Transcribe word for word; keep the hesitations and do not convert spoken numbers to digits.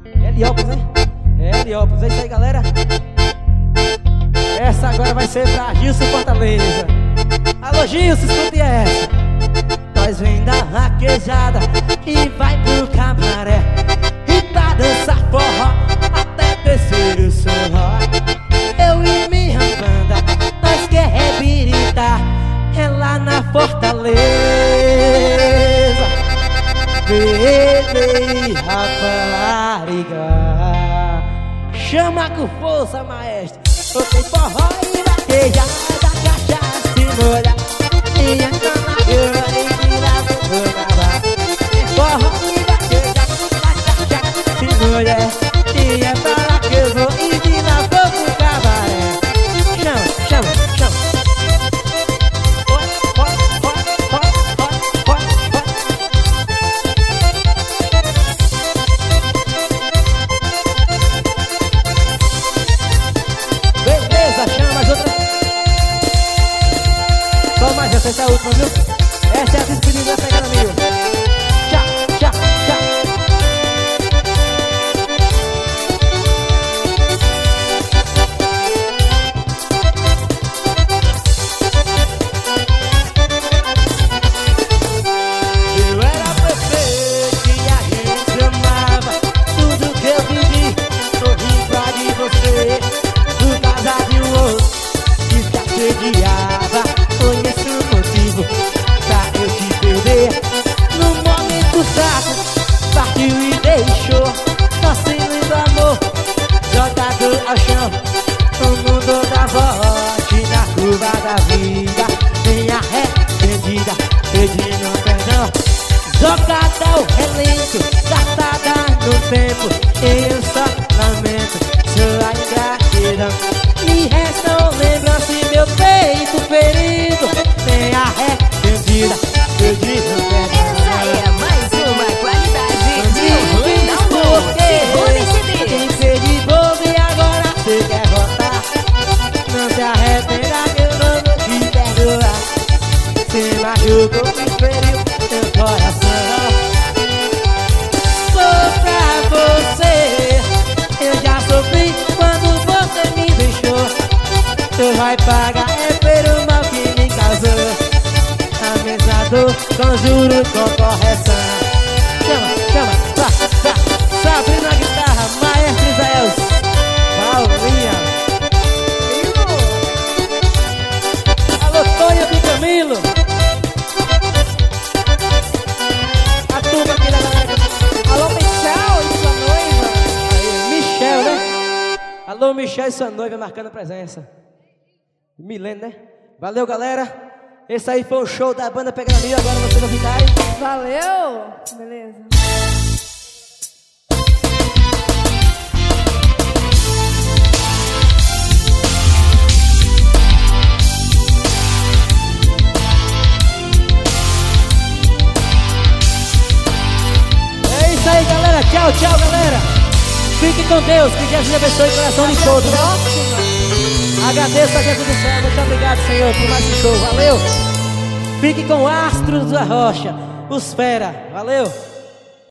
Heliópolis, hein? É Heliópolis, é isso aí, galera. Essa agora vai ser pra Gilson Fortaleza. Alô, Gilson, escute essa. Nós vem da vaquejada e vai pro cabaré e pra dançar forró até descer o sorró. Eu e minha banda, nós quer rebiritar, é lá na Fortaleza. Bebê, rapariga, chama com força, maestro. Eu tenho forró e vaquejada, cachaça e molha, e então na cama e vira pro cabaré. Forró e vaquejada, cachaça e molha, e é pra lá que eu vou e vira pro cabaré. Chama, chama, chama. Essa é a última, viu? Essa é a despedida da pegada mil. Tchau, tchau, tchau. Eu era perfeito e a gente amava. Tudo que eu vivi, sorri pra de você. Por causa de um outro que te assediava. Conheço o motivo pra eu te perder. No momento fraco, partiu e deixou nosso lindo amor jogado ao chão. No mundo da morte, na curva da vida, vem arrependida, pedindo perdão. Jogada ao relento, gastada no tempo, eu só lamento sua ingratidão. Me restam lembranças em meu peito ferido, bem arrependida, pedindo perdão. Essa é mais uma qualidade de Ronaldo. Tem que ser de bobo e agora você quer voltar. Não se arrependa que eu não vou te perdoar. Você machucou e feriu meu coração. Sou pra você, eu já sofri quando você me deixou. Tu vai pagar é pelo mal que me causou. A mesma dor, conjuro com correção. Chama, chama, vá, vá. Sabrina guitarra, maestro Isael, Paulinha. Alô, Tonho de Camilo. A turma aqui da galera. Alô, Michel e sua noiva. Aí, Michel, né? Alô, Michel e sua noiva marcando presença. Milênio, né? Valeu, galera. Esse aí foi o show da banda Pegada Mil. Agora você vai ficar aí. Valeu. Beleza. É isso aí, galera. Tchau, tchau, galera. Fique com Deus. Que Jesus abençoe o coração de todos. Próxima. Agradeço a Jesus do céu. Muito obrigado, Senhor, por mais um show. Valeu. Fique com o Astros da Rocha, os Fera. Valeu.